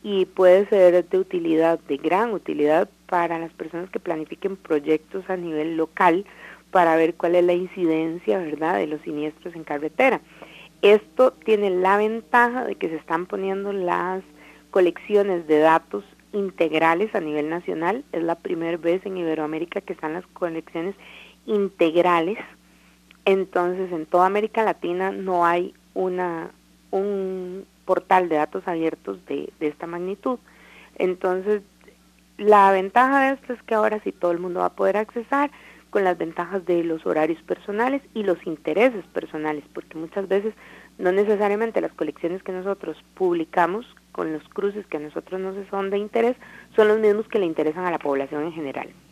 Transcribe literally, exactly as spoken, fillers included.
y puede ser de utilidad, de gran utilidad para las personas que planifiquen proyectos a nivel local para ver cuál es la incidencia, ¿verdad?, de los siniestros en carretera. Esto tiene la ventaja de que se están poniendo las colecciones de datos integrales a nivel nacional. Es la primera vez en Iberoamérica que están las colecciones integrales. Entonces, en toda América Latina no hay una un portal de datos abiertos de, de esta magnitud. Entonces, la ventaja de esto es que ahora sí todo el mundo va a poder accesar, con las ventajas de los horarios personales y los intereses personales, porque muchas veces no necesariamente las colecciones que nosotros publicamos con los cruces que a nosotros nos son de interés son los mismos que le interesan a la población en general.